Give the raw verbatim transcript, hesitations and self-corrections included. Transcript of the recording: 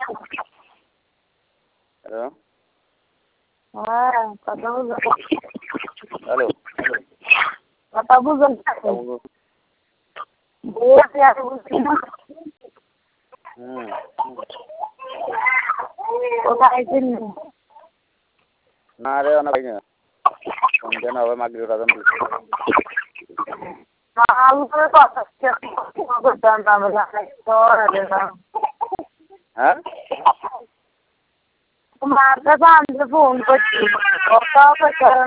hello হ্যাঁ কথা বুঝো হ্যালো কথা বুঝো হুম কোথায় ছিলি না রে অনেক সন্ধ্যা না হবে মাগরিব রাজান দিচ্ছে হ্যাঁ তোমার কাছে আমি ফোন করছি